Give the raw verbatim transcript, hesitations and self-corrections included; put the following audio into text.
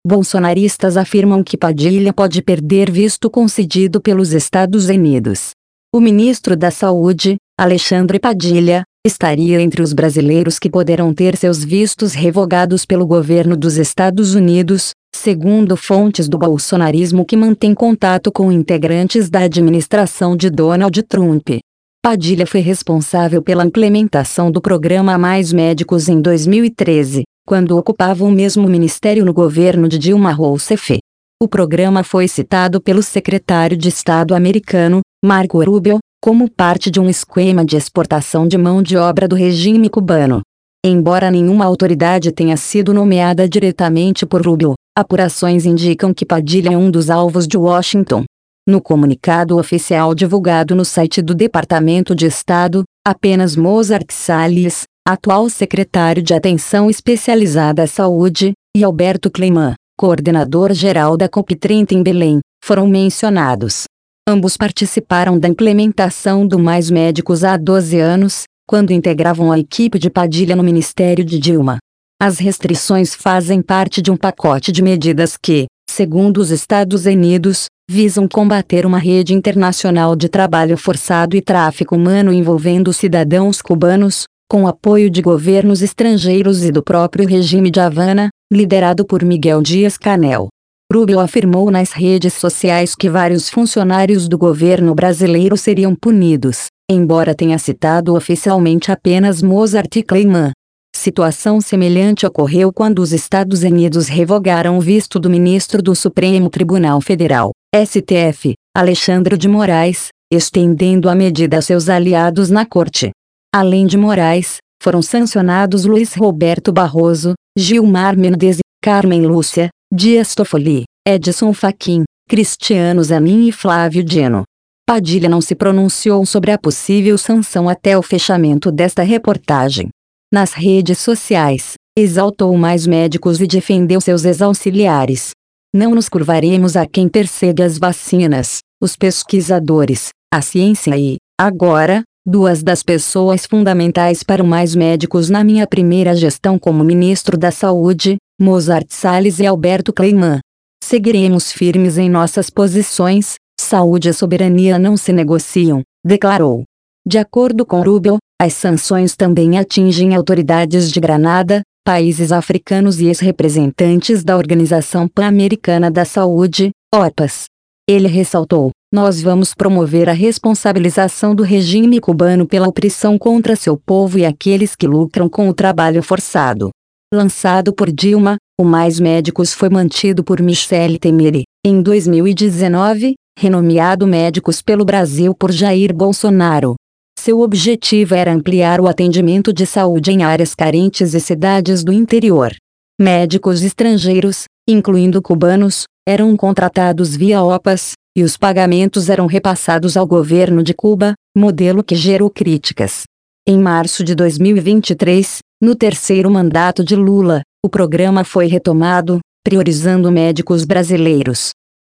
bolsonaristas afirmam que Padilha pode perder visto concedido pelos Estados Unidos. O ministro da Saúde, Alexandre Padilha, estaria entre os brasileiros que poderão ter seus vistos revogados pelo governo dos Estados Unidos, segundo fontes do bolsonarismo que mantêm contato com integrantes da administração de Donald Trump. Padilha foi responsável pela implementação do programa Mais Médicos em dois mil e treze, quando ocupava o mesmo ministério no governo de Dilma Rousseff. O programa foi citado pelo secretário de Estado americano, Marco Rubio, como parte de um esquema de exportação de mão de obra do regime cubano. Embora nenhuma autoridade tenha sido nomeada diretamente por Rubio, apurações indicam que Padilha é um dos alvos de Washington. No comunicado oficial divulgado no site do Departamento de Estado, apenas Mozart Salles, atual secretário de Atenção Especializada à Saúde, e Alberto Kleiman, coordenador-geral da COP trinta em Belém, foram mencionados. Ambos participaram da implementação do Mais Médicos há doze anos, quando integravam a equipe de Padilha no Ministério de Dilma. As restrições fazem parte de um pacote de medidas que, segundo os Estados Unidos, visam combater uma rede internacional de trabalho forçado e tráfico humano envolvendo cidadãos cubanos, com apoio de governos estrangeiros e do próprio regime de Havana, liderado por Miguel Dias-Canel. Rubio afirmou nas redes sociais que vários funcionários do governo brasileiro seriam punidos, embora tenha citado oficialmente apenas Mozart e Kleiman. Situação semelhante ocorreu quando os Estados Unidos revogaram o visto do ministro do Supremo Tribunal Federal, S T F, Alexandre de Moraes, estendendo a medida a seus aliados na corte. Além de Moraes, foram sancionados Luiz Roberto Barroso, Gilmar Mendes, Carmen Lúcia, Dias Toffoli, Edson Fachin, Cristiano Zanin e Flávio Dino. Padilha não se pronunciou sobre a possível sanção até o fechamento desta reportagem. Nas redes sociais, exaltou Mais Médicos e defendeu seus ex-auxiliares. Não nos curvaremos a quem persegue as vacinas, os pesquisadores, a ciência e, agora, duas das pessoas fundamentais para o Mais Médicos na minha primeira gestão como ministro da Saúde, Mozart Salles e Alberto Kleiman. Seguiremos firmes em nossas posições, saúde e soberania não se negociam, declarou. De acordo com Rubio, as sanções também atingem autoridades de Granada, países africanos e ex-representantes da Organização Pan-Americana da Saúde, O P A S. Ele ressaltou: nós vamos promover a responsabilização do regime cubano pela opressão contra seu povo e aqueles que lucram com o trabalho forçado. Lançado por Dilma, o Mais Médicos foi mantido por Michele Temer, em dois mil e dezenove, renomeado Médicos pelo Brasil por Jair Bolsonaro. Seu objetivo era ampliar o atendimento de saúde em áreas carentes e cidades do interior. Médicos estrangeiros, incluindo cubanos, eram contratados via O P A S, e os pagamentos eram repassados ao governo de Cuba, modelo que gerou críticas. Em março de dois mil e vinte e três, no terceiro mandato de Lula, o programa foi retomado, priorizando médicos brasileiros.